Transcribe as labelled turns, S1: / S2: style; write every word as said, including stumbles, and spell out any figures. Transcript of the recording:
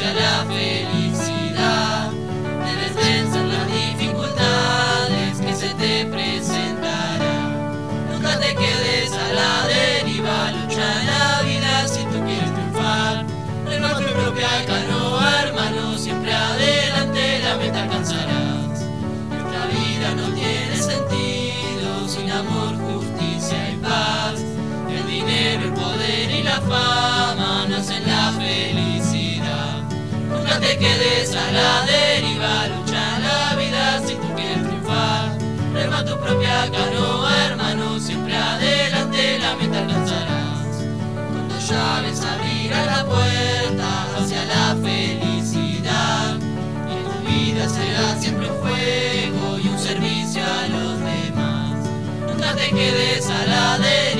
S1: hacia la felicidad. Debes vencer las dificultades que se te presentarán. Nunca te quedes a la deriva, lucha en la vida si tú quieres triunfar. Rema tu propia canoa, hermano, siempre adelante la meta alcanzarás. Nuestra vida no tiene sentido sin amor, justicia y paz. El dinero, el poder y la fama no hacen la felicidad. Nunca te quedes a la deriva, lucha en la vida si tú quieres triunfar. Rema tu propia canoa, hermano, siempre adelante la meta alcanzarás. Cuando llaves abrirás la puerta hacia la felicidad, y tu vida será siempre un juego y un servicio a los demás. Nunca te quedes a la deriva.